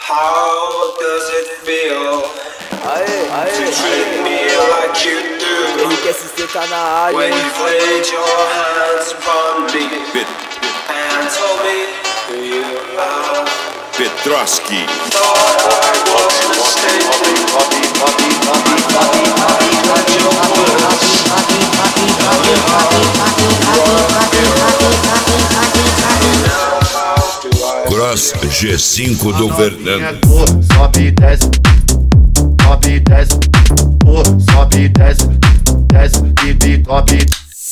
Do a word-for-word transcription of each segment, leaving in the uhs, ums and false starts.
How does it feel Aê, aê, to treat me like you do? Henrique S C tá na área, When hein? you've laid your hands upon me and told me who you are. Petroski. Thought I was mistaken. But your words tell me how now how do I Cross G cinco do Fernando. Sobe e desce, sobe e desce, oh, sobe e desce, desce, bibi, sobe.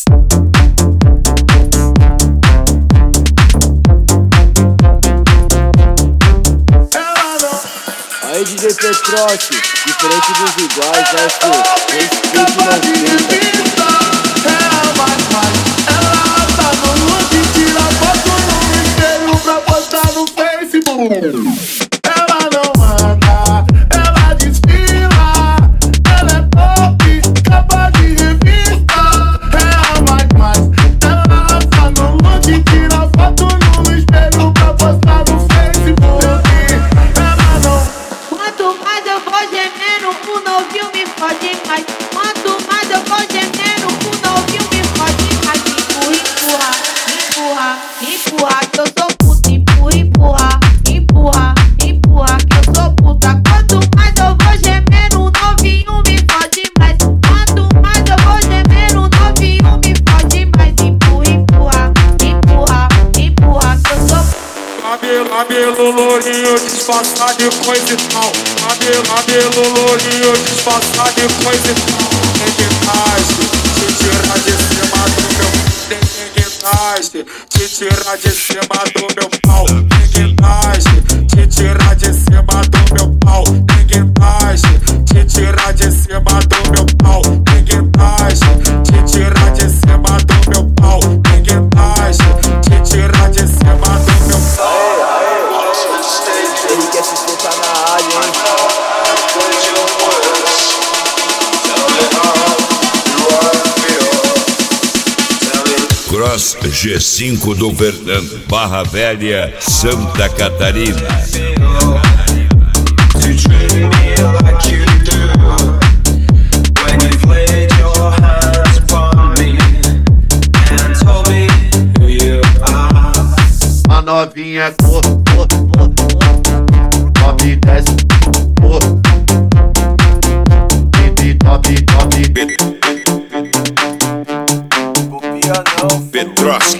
Aí D J Petroski, diferente dos iguais, né, filho? Respeito e não feita. Ela vai, vai, ela tá no look, tira foto no espelho pra postar no Facebook. Ela não anda, ela desfila, ela é pop, capa de revista. Ela vai, vai, ela tá no look, tira foto no espelho pra postar no Facebook. Ela não. Quanto mais eu vou gemendo, o novinho me fode mais. Quanto mais eu vou gemendo, o novinho me fode mais. Empurra, empurra, empurra, empurra, que eu sou puta. Empurra, empurra, empurra, empurra, que eu sou puta. Quanto mais eu vou gemendo, o novinho me fode mais. Quanto mais eu vou gemendo, o novinho me fode mais. Empurra, empurra, empurra, empurra, que eu sou puta. Cabelo, cabelo lourinho, disfarçado de coisa e tal. Cabelo, cabelo lourinho, disfarçado de coisa e tal. Tem guindaste, te tirar de cima do meu. Tem guindaste, te tirar de cima do meu pau. Tem guindaste, te tirar de cima do meu pau. Tem guindaste, te tirar de cima do meu pau. Tem guindaste, te tirar de cima do meu pau. Tem guindaste, te tirar de cima do meu pau. Henrique S C tá na área, hein? with your words? Tell me how do I feel? Tell me Cross G cinco do Fernando. Barra Velha, Santa Catarina. to treat me like you do. When you've laid your hands upon me and told me who you are. A novinha cor, cor, cor, sobe e desce, oh, bibi, sobe, sobe. Petroski.